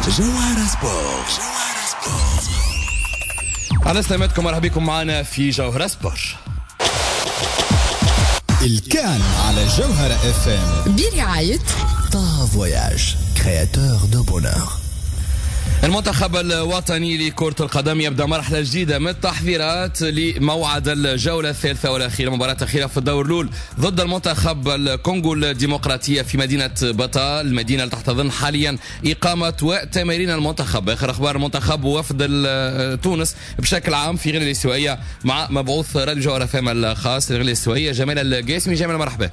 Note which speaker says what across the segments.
Speaker 1: جوهرة سبور. على سلامتكم، مرحبا بكم معنا في جوهرة سبور.
Speaker 2: الكان على جوهرة اف ام
Speaker 3: برعاية
Speaker 2: طه فواياج كرياتور دو بونور.
Speaker 1: المنتخب الوطني لكرة القدم يبدأ مرحلة جديدة من التحضيرات لموعد الجولة الثالثة والأخيرة، مباراة أخيرة في الدور الأول ضد المنتخب الكونغو الديمقراطية في مدينة باتا، المدينة اللي تحتضن حاليا إقامة وتمارين المنتخب. آخر أخبار المنتخب ووفد تونس بشكل عام في غينيا الاستوائية مع مبعوث راديو جوهرة FM الخاص لغينيا الاستوائية جمال القاسمي. جمال مرحبا.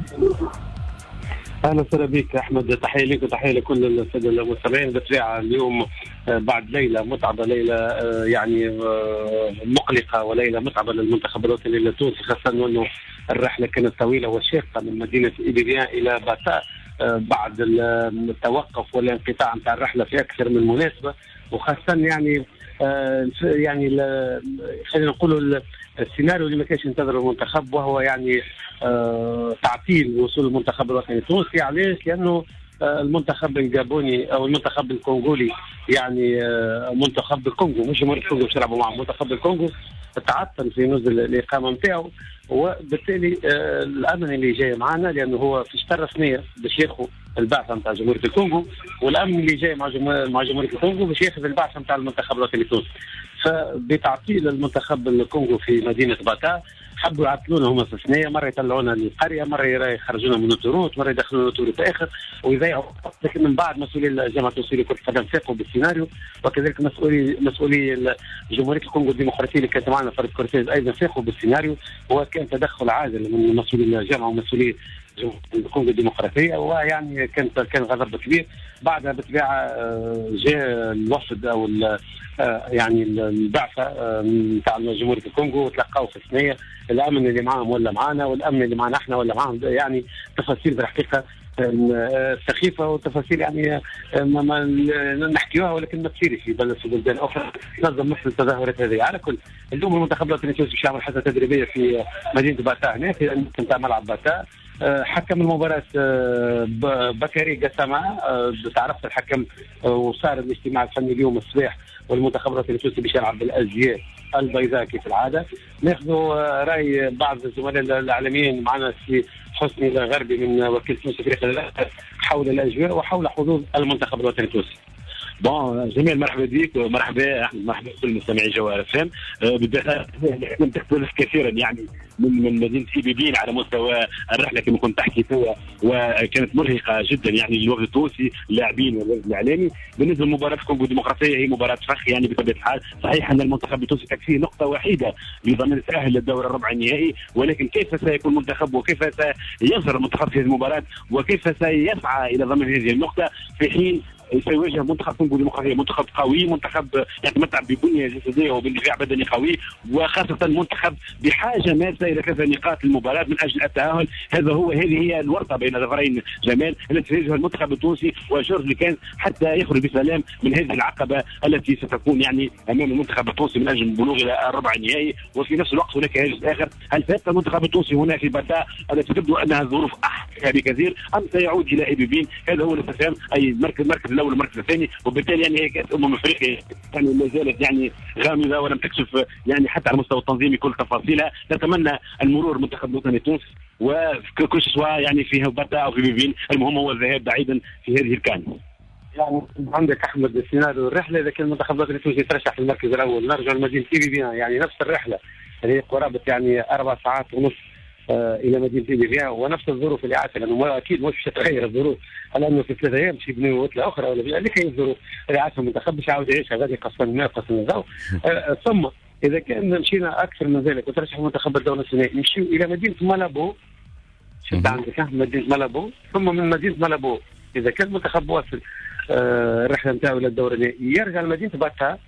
Speaker 4: اهلا وسهلا بك احمد، تحيه لك وتحيه لكل الساده المستمعين. بالطبيعه اليوم بعد ليله متعبه، ليله يعني مقلقه وليله متعبه للمنتخب الوطني التونسي، خاصه انه الرحله كانت طويله وشاقه من مدينه إبيبيان الى باتا بعد التوقف والانقطاع نتاع الرحله في اكثر من مناسبه، وخاصه يعني خلينا نقولوا السيناريو اللي ما كانش ينتظره المنتخب، وهو يعني تعطيل وصول المنتخب الوطني التونسي. علاش؟ لانه المنتخب الجابوني او المنتخب الكونغولي، يعني منتخب الكونغو مش جمهورية الكونغو باش يلعبوا معه، منتخب الكونغو تعطل في نزل الاقامه نتاعو، وبالتالي الامن اللي جاي معنا، لانه هو في شهر رسميه باش ياخذ البعثه نتاع جمهوريه الكونغو، والامن اللي جاي مع جمهوريه الكونغو باش ياخذ البعثه نتاع المنتخب الوطني التونسي. فبتعطيل المنتخب الكونغو في مدينه باتا حبوا يعطلونا هما في الثنيه، مره يطلعونا للقريه، مره يخرجونا من الطرود، مره يدخلونا الطرود اخر ويضيعوا. لكن من بعد مسؤولي جامعه التونسيه لكره القدم فاقوا بالسيناريو، وكذلك مسؤولي جمهوريه الكونغو الديمقراطيه اللي كانت معنا فريق كورتيز ايضا فاقوا بالسيناريو، وكان تدخل عادل من مسؤولي الجامعه ومسؤولي الكونغو الديمقراطيه، ويعني كان غضب كبير. بعدها بالطبيعه جاء الوفد او يعني البعثه نتاع جمهوريه الكونغو وتلقاو في الثنيه، الامن اللي معاهم ولا معانا، والامن اللي معنا احنا ولا معاهم، يعني تفاصيل بالحقيقه سخيفه وتفاصيل يعني ما نحكيوها ولكن ما تصيرش في بلدان اخرى تنظم مثل التظاهرات هذه. على كل اليوم المنتخب الوطني التونسي باش يعمل حصه تدريبيه في مدينه باتا هنا في نتاع ملعب باتا. حكم المباراة بكري قسامة، تعرفت الحكم، وصار الاجتماع الفني اليوم الصباح، والمنتخب الوطني التونسي باش يلعب بالازياء البيضاء كيف العاده. ناخذوا راي بعض الزملاء الاعلاميين معنا في حسني الغربي من وكيل تونس افريقيا حول الاجواء وحول حظوظ المنتخب الوطني التونسي.
Speaker 5: بون جميل، مرحبا بك ومرحبا احمد، مرحبا بكل مستمعي جوهرة FM. بداية لم تختلف كثيرا يعني من مدينه إبيبيان على مستوى الرحله كما كنت تحكي سوا، وكانت مرهقه جدا يعني للوفد التونسي اللاعبين والوفد الاعلامي. بالنسبه لمباراه الكونغو الديمقراطيه هي مباراه فخ يعني بطبيعه الحال. صحيح ان المنتخب التونسي تكفيه نقطه وحيده لضمان التاهل للدور الربع النهائي، ولكن كيف سيكون المنتخب وكيف سيظهر المنتخب في هذه المباراه وكيف سيسعى الى ضمان هذه النقطه في حين سيواجه منتخب كونغو ديمقراطية، منتخب قوي، منتخب يتمتع ببنية جسدية وباندفاع بدني قوي، وخاصة منتخب بحاجة ماسة إلى 3 نقاط المباراة من أجل التأهل. هذه هي الورطة بين ظفرين جمال التي سيواجهها المنتخب التونسي وجورج لكان حتى يخرج بسلام من هذه العقبة التي ستكون يعني أمام المنتخب التونسي من أجل البلوغ إلى الربع النهائي. وفي نفس الوقت هناك هاجس آخر، هل سيبقى المنتخب التونسي هنا في باتا التي تبدو أنها الظروف أحسن بكثير أم سيعود إلى إبيبيان؟ هذا هو الاستفهام، أي المركز الاول والمركز الثاني. وبالتالي يعني هي كاس افريقيا يعني ما زالت يعني غامضه ولم تكشف يعني حتى على المستوى التنظيمي كل تفاصيلها. نتمنى المرور المنتخب الوطني التونسي وكل سواء يعني في باتا او في بيبين، المهم هو الذهاب بعيدا في هذه الكان.
Speaker 4: يعني عندك احمد السيناريو الرحله، اذا كان المنتخب الوطني التونسي يترشح في المركز الاول نرجع لمدينه إبيبيان، يعني نفس الرحله اللي قرابه يعني 4 ساعات ونص الى مدينه إبيبيان، ونفس الظروف اللي عاشها، لانه اكيد مش تتغير الظروف على انه في 3 ايام باش يبنيوا وتله اخرى ولا لكن الظروف اللي عاشها المنتخب باش يعاود يعيشها غادي قسم الماء قسم الضوء. ثم اذا كان مشينا اكثر من ذلك وترشح المنتخب الدولي الثاني نمشيو الى مدينه مالابو. شفت عندك مدينه مالابو، ثم من مدينه مالابو اذا كان المنتخب واصل الرحله نتاعو الى الدور النهائي يرجع لمدينه باتا.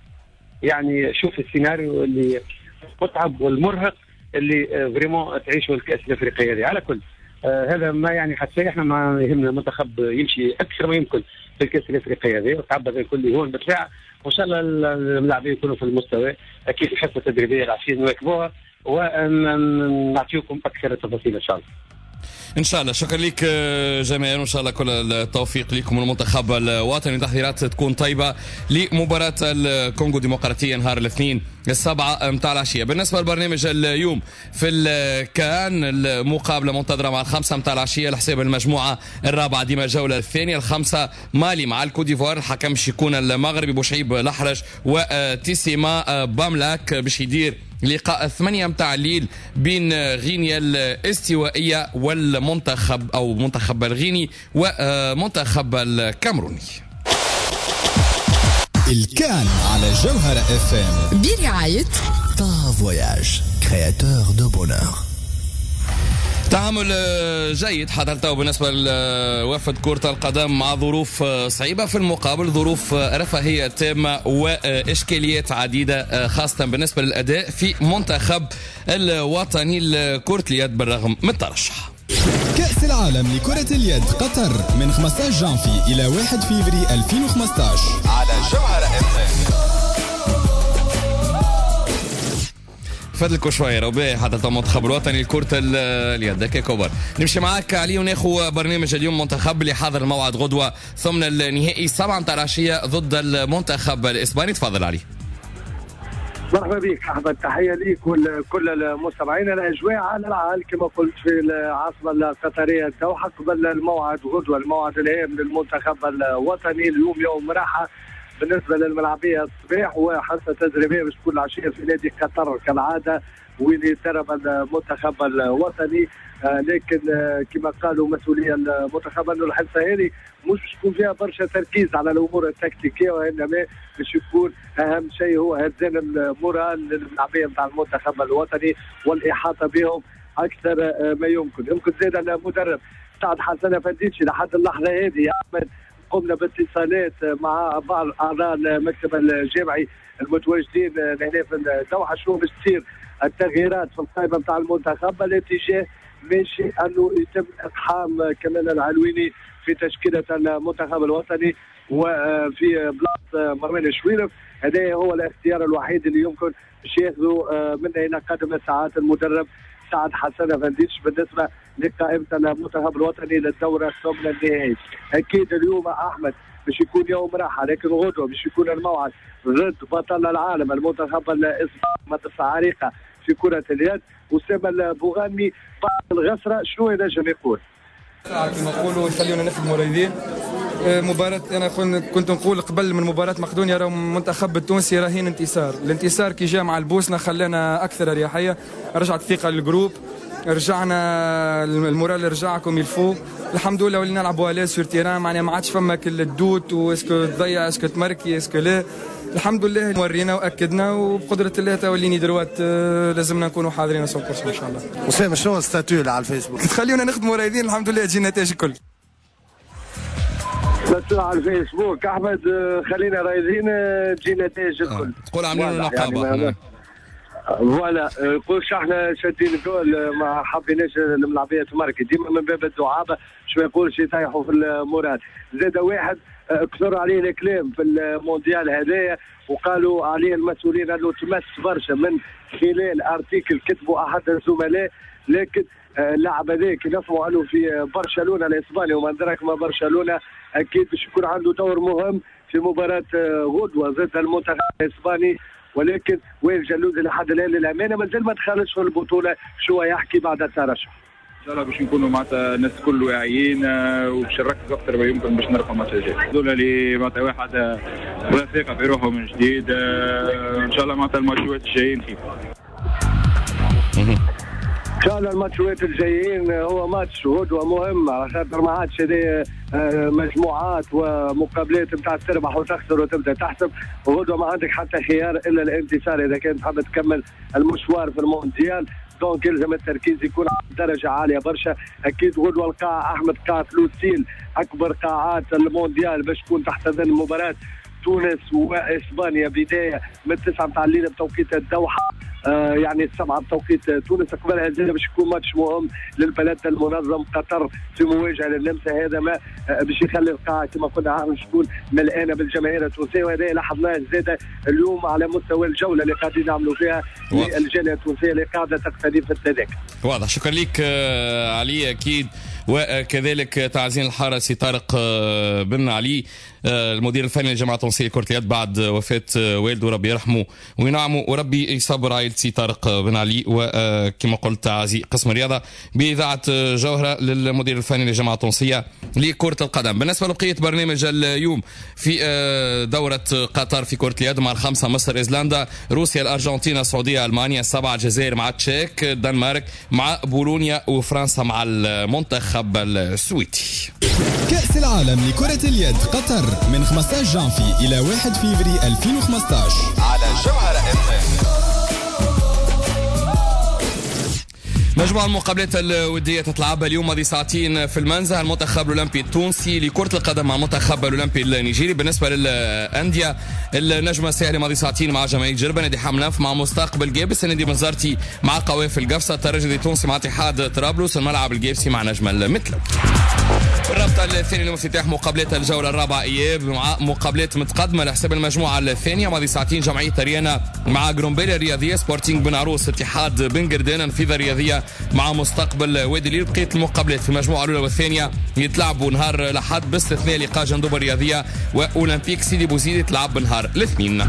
Speaker 4: يعني شوف السيناريو اللي متعب والمرهق اللي فريمون تعيشه الكاس الافريقيه هذه. على كل هذا ما يعني حتى احنا ما يهمنا المنتخب يمشي اكثر ما يمكن في الكاس الافريقيه هذه وتعبى الكل هون بالفعل، وان شاء الله اللاعبين يكونوا في المستوى. اكيد الحصه التدريبيه العشيه نواكبوها ونعطيكم اكثر التفاصيل ان شاء الله.
Speaker 1: ان شاء الله. شكرا لك جميعا، وان شاء الله كل التوفيق لكم المنتخب الوطني. تحضيرات تكون طيبه لمباراه الكونغو الديمقراطيه نهار الاثنين 7 متاع العشيه. بالنسبه للبرنامج اليوم في الكان، المقابله منتظره مع 5 متاع العشيه لحساب المجموعه الرابعه ديما الجوله الثانيه. 5 مالي مع الكوديفوار، الحكم باش يكون المغربي بوشعيب الأحرج، وتيسيما باملاك باش يدير لقاء 8 متاع الليل بين غينيا الاستوائية والمنتخب أو منتخب الغيني ومنتخب الكامروني.
Speaker 2: الكان على جوهرة اف ام
Speaker 3: برعاية
Speaker 2: طا فواياج كرياتور دو بونور.
Speaker 1: تعامل جيد حضرته بالنسبة لوفد كرة القدم مع ظروف صعيبة، في المقابل ظروف رفاهية تامة وإشكاليات عديدة، خاصة بالنسبة للأداء في منتخب الوطني لكرة اليد بالرغم من الترشح.
Speaker 2: كأس العالم لكرة اليد قطر من 15 جانفي إلى 1 فيفري 2015 على جوهرة اف ام.
Speaker 1: فضلكم شويه رباعي حتى المنتخب الوطني لكرة اليد. هكا كبر نمشي معاك علي وناخذ برنامج اليوم. منتخب اللي حاضر الموعد غدوه ثمن النهائي 7 متاع العشيه ضد المنتخب الاسباني. تفضل علي.
Speaker 6: مرحبا بك احمد، تحيه ليك وكل المستمعين. الاجواء على العال كما قلت في العاصمه القطريه الدوحه قبل الموعد غدوه، الموعد الهام للمنتخب الوطني. اليوم يوم راحه بالنسبه للملعبيه الصباح وحصه تدريبيه باش تكون العشيه في نادي قطر كالعاده وين يتدرب المنتخب الوطني. لكن كما قالوا مسؤولي المنتخب انه الحصه هذه مش باش يكون فيها برشا تركيز على الامور التكتيكيه، وانما باش يكون اهم شيء هو هزان المورال للملعبيه نتاع المنتخب الوطني والاحاطه بهم اكثر ما يمكن زاد المدرب سعد حسن فنديتشي لحد اللحظه هذه يا احمد قمنا باتصالات مع بعض اعضاء المكتب الجامعي المتواجدين هنا في الدوحه شنو باش تصير التغييرات في القائمه نتاع المنتخب. الاتجاه ماشي انه يتم اقحام كمال العلويني في تشكيله المنتخب الوطني وفي بلاصه مروان الشويرف. هذا هو الاختيار الوحيد اللي يمكن باش ياخذوا منه الى قدم الساعات المدرب سعد حسن فنديتش بالنسبه لقائمه المنتخب الوطني للدوره الثمن النهائي. اكيد اليوم احمد باش يكون يوم راحه، لكن غدوه باش يكون الموعد ضد بطل العالم المنتخب الاسباني مدرسه عريقه في كره اليد. اسامه البوغانمي بعد الغسره شنو ينجم يقول؟
Speaker 7: كما نقولوا يخليونا نخدموا رايدين. مباراة أنا كنت نقول قبل من مباراة مقدونيا راهو المنتخب التونسي راهين انتصار، الانتصار كي جاء مع البوسنة خلانا أكثر أريحية، رجعت ثقة للجروب، رجعنا المورال رجعكم يلفو الحمد لله، ولينا نلعبوا على سور تيران معناها ما عادش فما كل الدوت واسكو تضيع اسكو تمركي اسكو لا. الحمد لله ورينا واكدنا وبقدره الله توليني دروات لازمنا نكونوا حاضرين 100% ان شاء الله.
Speaker 8: اسامه شنو الستاتيو اللي على الفيسبوك؟
Speaker 7: تخليونا نخدموا رايدين الحمد لله تجي النتائج الكل.
Speaker 6: على الفيسبوك احمد خلينا رايدين تجي النتائج الكل.
Speaker 1: تقول عاملين نقابه
Speaker 6: فوالا يقولش احنا شادين الجول ما حبيناش الملعبيه تماركي ديما من باب الدعابه باش ما يقولش يطيحوا في المورال. زاد واحد كثر عليه الكلام في المونديال هذايا وقالوا عليه المسؤولين انه تمس برشا من خلال ارتيكل كتبوا احد الزملاء، لكن اللاعب هذاك نفهموا انه في برشلونه الاسباني وما ادراك ما برشلونه اكيد باش يكون عنده دور مهم في مباراه غدوه ضد المنتخب الاسباني. ولكن وائل جلوزي لحد الان للامانه مازال ما دخلش في البطوله، شو يحكي بعد الترشح؟
Speaker 9: ان شاء الله باش نكونوا معناتها الناس الكل واعيين وباش نركزوا اكثر ما يمكن باش نرفعوا الماتش الجاي. هذول اللي معناتها واحد ولا ثقه في روحه من جديد، ان شاء الله معناتها الماتشات الجايين خير.
Speaker 6: ان شاء الله الماتشات الجايين هو ماتش غدوه مهم على خاطر ما عادش هذه مجموعات ومقابلات نتاع تربح وتخسر وتبدا تحسب. غدوه ما عندك حتى خيار الا الانتصار اذا كنت حاب تكمل المشوار في المونديال. دونك يلزم التركيز يكون على درجه عاليه برشا. اكيد غدوه القاعه احمد قاعه لوسيل اكبر قاعات المونديال باش تكون تحت ظل مباراه تونس واسبانيا بدايه من 9 متاع الليل بتوقيت الدوحه، يعني 7 بتوقيت تونس. قبلها زاد باش يكون ماتش مهم للبلد المنظم قطر في مواجهه للنمسا. هذا ما باش يخلي القاعه كما قلنا باش تكون مليانه بالجماهير التونسيه، وهذا لاحظناه زاد اليوم على مستوى الجوله اللي قاعدين نعملوا فيها للجاليه التونسيه اللي قاعده تقتدي في التذاكر.
Speaker 1: واضح. شكرا لك علي أكيد. وكذلك تعزين الحرسي طارق بن علي المدير الفني لجامعة التونسية لكرة اليد بعد وفاة والده، ربي يرحمه وينعمه وربي يصبر عائلتي. طارق بن علي وكما قلت تعزي قسم الرياضة بإذاعة جوهرة للمدير الفني لجامعة التونسية لكرة القدم. بالنسبة لبقية برنامج اليوم في دورة قطر في كرة اليد مع الخمسة مصر إيزلندا روسيا الأرجنتين السعودية ألمانيا السبعة الجزائر مع تشيك الدنمارك مع بولونيا وفرنسا مع المنتخب السويدي.
Speaker 2: كأس العالم لكرة اليد قطر من 15 جانفي إلى 1 فيفري 2015 على جوهرة FM.
Speaker 1: مجموعة المقابلات الودية تتلعب اليوم ماضي ساعتين في المنزه. المنتخب الأولمبي التونسي لكرة القدم مع المنتخب الأولمبي النيجيري. بالنسبة للأندية النجمة الساحلي ماضي ساعتين مع جمعية جربة، نادي حمناف مع مستقبل جابس، نادي بنزرتي مع قوافل قفصة، الترجي التونسي مع اتحاد طرابلس، الملعب الجابسي مع نجم المتلو. الرابطة الثانية لافتتاح مقابلات الجولة الرابعة إياب مع مقابلات متقدمة لحساب المجموعة الثانية ماضي ساعتين جمعية ريانا مع جرومبيلي الرياضية، سبورتينغ بن عروس اتحاد بن قردان، انفيذا الرياضية مع مستقبل وادي الليل. بقية المقابلات في المجموعة الأولى والثانية يتلعبوا نهار الأحد باستثناء لقاء جندوب الرياضية وأولمبيك سيدي بوزيد يتلعب نهار الاثنين.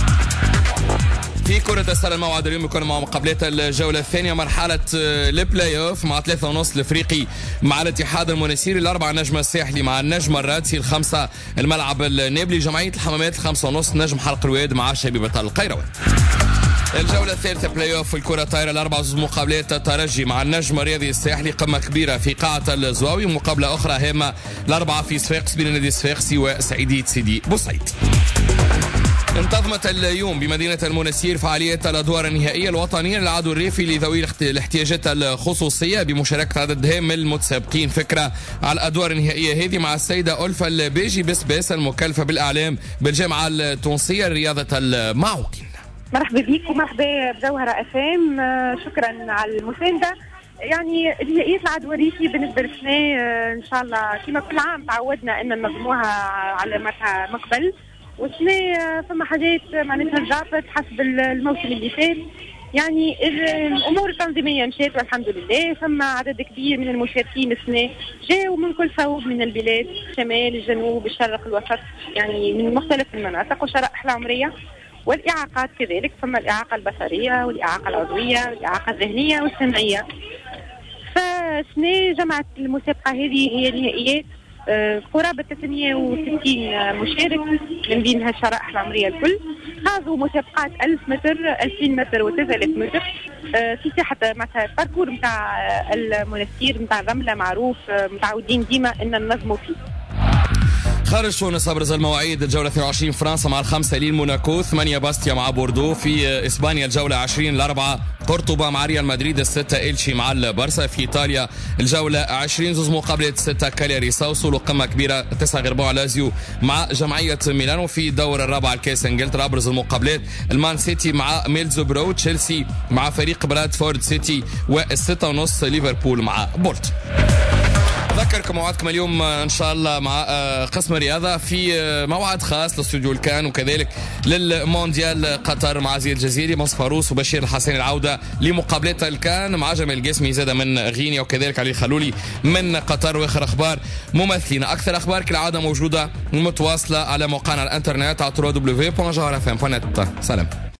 Speaker 1: في كرة السلة الموعد اليوم يكون مع مقابلات الجولة الثانية مرحلة البلاي اوف مع 3:30 الافريقي مع الاتحاد المنسيري، الأربعة النجم الساحلي مع النجم الرادسي، الخمسة الملعب النابلي، جمعية الحمامات 5:30 نجم حلق الواد مع شبيبة القيروان. الجولة الثالثة بلاي اوف في الكرة الطايرة الأربع مقابلات الترجي مع النجم الرياضي الساحلي، قمة كبيرة في قاعة الزواوي، ومقابلة أخرى هامة الأربعة في صفاقس بين النادي الصفاقسي وسعيدية سيدي بوسعيد. انتظمت اليوم بمدينة المنسير فعالية الأدوار النهائية الوطنية للعدو الريفي لذوي الاحتياجات الخصوصية بمشاركة عدد هام من المتسابقين. فكرة على الأدوار النهائية هذه مع السيدة ألفا البيجي بسباس المكلفة بالإعلام بالجامعة التونسية لرياضة المعوقين.
Speaker 3: مرحبا بك ومرحبا بجوهرة FM. شكرا على المساندة. يعني نهائية العدو الريفي بالنسبة لنا إن شاء الله كما كل عام تعودنا أن ننظموها على مقبل، والسنة فما حاجات معناتها رجعت حسب الموسم اللي فات. يعني الأمور التنظيمية مشات والحمد لله. فما عدد كبير من المشاركين السنة جاءوا من كل صوب من البلاد، الشمال الجنوب الشرق الوسط، يعني من مختلف المناطق والشرائح العمرية والإعاقات كذلك. فما الإعاقة البصرية والإعاقة العضوية والإعاقة الذهنية والسمعية. فسنة جمعت المسابقة هذه هي نهائيات قرابة 360 مشارك من بينها الشرائح العمرية الكل. خاضوا مسابقات 1000 متر 2000 متر و3000 متر في ساحة مثلا الباركور متاع المنسير متاع الرملة معروف، متعودين ديما أن ننظموا فيه.
Speaker 1: خارج تونس أبرز المواعيد الجولة 22 فرنسا مع الخمسة ليل موناكو، 8 باستيا مع بوردو. في إسبانيا الجولة 20 الأربعة قرطبة مع ريال مدريد، الستة إلشي مع البارسا. في إيطاليا الجولة 20 زوز مقابلات 6 كالياري ساوسولو، قمة كبيرة 9 غرباء لازيو مع جمعية ميلانو. في الدور الرابع الكاس انجلترا أبرز المقابلات المان سيتي مع ميلزبرو، تشيلسي مع فريق برادفورد سيتي، و6:30 ليفربول مع بورت. أذكركم موعدكم اليوم إن شاء الله مع قسم الرياضة في موعد خاص لاستوديو الكان، وكذلك للمونديال قطر مع زياد الجزيري، مصطفى فاروس وبشير الحسين العودة لمقابلات الكان مع جمال القاسمي زاد من غينيا، وكذلك علي الخلولي من قطر. واخر أخبار ممثلين. أكثر أخبار كالعادة موجودة متواصلة على موقعنا الانترنت على www.jawharafm.net. سلام.